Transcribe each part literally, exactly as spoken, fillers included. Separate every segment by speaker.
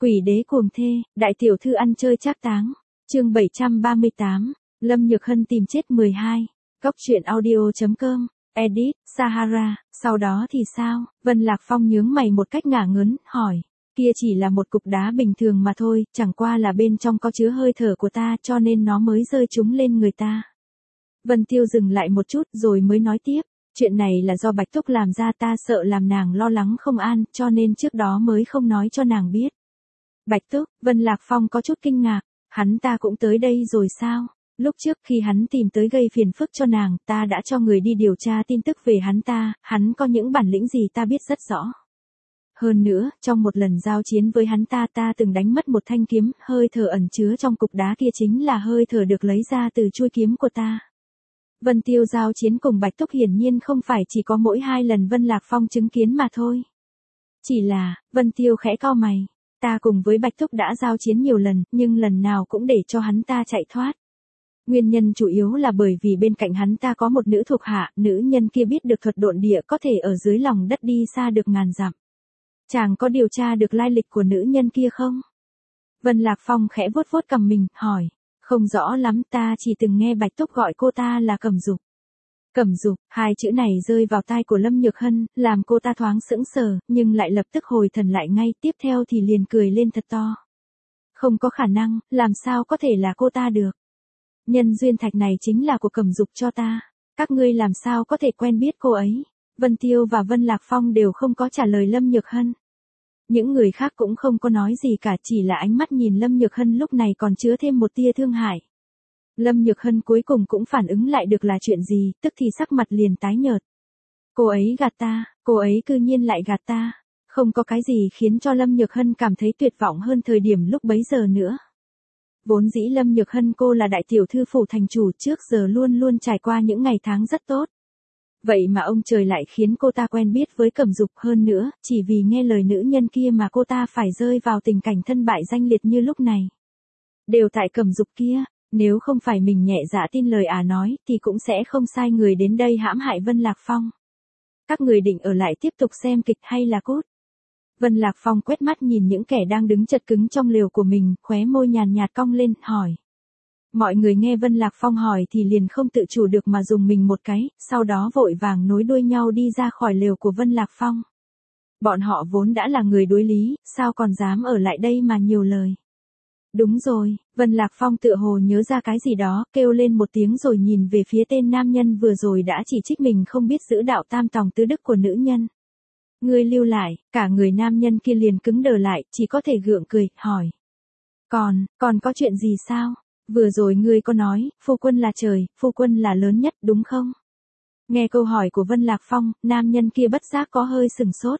Speaker 1: Quỷ đế cuồng thê, đại tiểu thư ăn chơi trác táng. Chương bảy trăm ba mươi tám, Lâm Nhược Hân tìm chết mười hai. Góc truyện audio chấm com, edit, Sahara, sau đó thì sao? Vân Lạc Phong nhướng mày một cách ngả ngớn, hỏi. Kia chỉ là một cục đá bình thường mà thôi, chẳng qua là bên trong có chứa hơi thở của ta cho nên nó mới rơi trúng lên người ta. Vân Tiêu dừng lại một chút rồi mới nói tiếp. Chuyện này là do Bạch Túc làm ra, ta sợ làm nàng lo lắng không an, cho nên trước đó mới không nói cho nàng biết. Bạch Túc, Vân Lạc Phong có chút kinh ngạc, hắn ta cũng tới đây rồi sao? Lúc trước khi hắn tìm tới gây phiền phức cho nàng, ta đã cho người đi điều tra tin tức về hắn ta, hắn có những bản lĩnh gì ta biết rất rõ. Hơn nữa, trong một lần giao chiến với hắn ta ta từng đánh mất một thanh kiếm, hơi thở ẩn chứa trong cục đá kia chính là hơi thở được lấy ra từ chuôi kiếm của ta. Vân Tiêu giao chiến cùng Bạch Túc hiển nhiên không phải chỉ có mỗi hai lần Vân Lạc Phong chứng kiến mà thôi. Chỉ là, Vân Tiêu khẽ cau mày, ta cùng với Bạch Túc đã giao chiến nhiều lần, nhưng lần nào cũng để cho hắn ta chạy thoát. Nguyên nhân chủ yếu là bởi vì bên cạnh hắn ta có một nữ thuộc hạ, nữ nhân kia biết được thuật độn địa có thể ở dưới lòng đất đi xa được ngàn dặm. Chàng có điều tra được lai lịch của nữ nhân kia không? Vân Lạc Phong khẽ vuốt vuốt cằm mình, hỏi. Không rõ lắm, ta chỉ từng nghe Bạch Túc gọi cô ta là Cẩm Dục. Cẩm Dục, hai chữ này rơi vào tai của Lâm Nhược Hân, làm cô ta thoáng sững sờ, nhưng lại lập tức hồi thần lại ngay, tiếp theo thì liền cười lên thật to. Không có khả năng, làm sao có thể là cô ta được? Nhân duyên thạch này chính là của Cẩm Dục cho ta, các ngươi làm sao có thể quen biết cô ấy? Vân Tiêu và Vân Lạc Phong đều không có trả lời Lâm Nhược Hân. Những người khác cũng không có nói gì cả, chỉ là ánh mắt nhìn Lâm Nhược Hân lúc này còn chứa thêm một tia thương hại. Lâm Nhược Hân cuối cùng cũng phản ứng lại được là chuyện gì, tức thì sắc mặt liền tái nhợt. Cô ấy gạt ta, cô ấy cư nhiên lại gạt ta. Không có cái gì khiến cho Lâm Nhược Hân cảm thấy tuyệt vọng hơn thời điểm lúc bấy giờ nữa. Vốn dĩ Lâm Nhược Hân cô là đại tiểu thư phủ thành chủ, trước giờ luôn luôn trải qua những ngày tháng rất tốt. Vậy mà ông trời lại khiến cô ta quen biết với Cẩm Dục, hơn nữa, chỉ vì nghe lời nữ nhân kia mà cô ta phải rơi vào tình cảnh thân bại danh liệt như lúc này. Đều tại Cẩm Dục kia, nếu không phải mình nhẹ dạ tin lời ả nói, thì cũng sẽ không sai người đến đây hãm hại Vân Lạc Phong. Các người định ở lại tiếp tục xem kịch hay là cút? Vân Lạc Phong quét mắt nhìn những kẻ đang đứng chật cứng trong lều của mình, khóe môi nhàn nhạt cong lên, hỏi. Mọi người nghe Vân Lạc Phong hỏi thì liền không tự chủ được mà dùng mình một cái, sau đó vội vàng nối đuôi nhau đi ra khỏi lều của Vân Lạc Phong. Bọn họ vốn đã là người đối lý, sao còn dám ở lại đây mà nhiều lời. Đúng rồi, Vân Lạc Phong tựa hồ nhớ ra cái gì đó, kêu lên một tiếng rồi nhìn về phía tên nam nhân vừa rồi đã chỉ trích mình không biết giữ đạo tam tòng tứ đức của nữ nhân. Ngươi lưu lại, cả người nam nhân kia liền cứng đờ lại, chỉ có thể gượng cười, hỏi. Còn, còn có chuyện gì sao? Vừa rồi ngươi có nói, phu quân là trời, phu quân là lớn nhất, đúng không? Nghe câu hỏi của Vân Lạc Phong, nam nhân kia bất giác có hơi sừng sốt.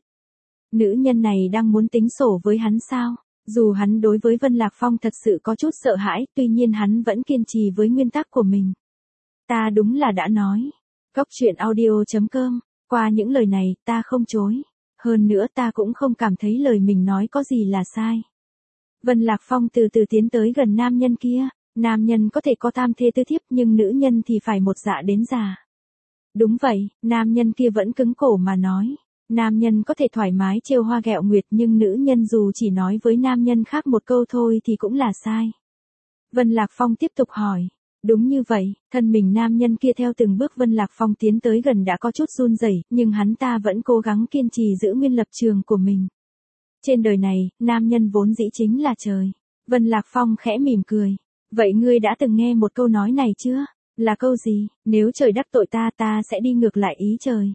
Speaker 1: Nữ nhân này đang muốn tính sổ với hắn sao? Dù hắn đối với Vân Lạc Phong thật sự có chút sợ hãi, tuy nhiên hắn vẫn kiên trì với nguyên tắc của mình. Ta đúng là đã nói. Góc truyện audio chấm com, qua những lời này, ta không chối. Hơn nữa ta cũng không cảm thấy lời mình nói có gì là sai. Vân Lạc Phong từ từ tiến tới gần nam nhân kia. Nam nhân có thể có tam thê tứ thiếp nhưng nữ nhân thì phải một dạ đến già. Đúng vậy, nam nhân kia vẫn cứng cổ mà nói. Nam nhân có thể thoải mái trêu hoa ghẹo nguyệt nhưng nữ nhân dù chỉ nói với nam nhân khác một câu thôi thì cũng là sai. Vân Lạc Phong tiếp tục hỏi. Đúng như vậy, thân mình nam nhân kia theo từng bước Vân Lạc Phong tiến tới gần đã có chút run rẩy, nhưng hắn ta vẫn cố gắng kiên trì giữ nguyên lập trường của mình. Trên đời này, nam nhân vốn dĩ chính là trời. Vân Lạc Phong khẽ mỉm cười. Vậy ngươi đã từng nghe một câu nói này chưa? Là câu gì? Nếu trời đắc tội ta ta sẽ đi ngược lại ý trời.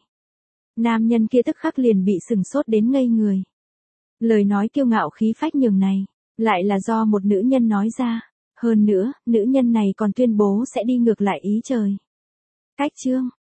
Speaker 1: Nam nhân kia tức khắc liền bị sừng sốt đến ngây người. Lời nói kiêu ngạo khí phách nhường này, lại là do một nữ nhân nói ra. Hơn nữa, nữ nhân này còn tuyên bố sẽ đi ngược lại ý trời. Cách chương,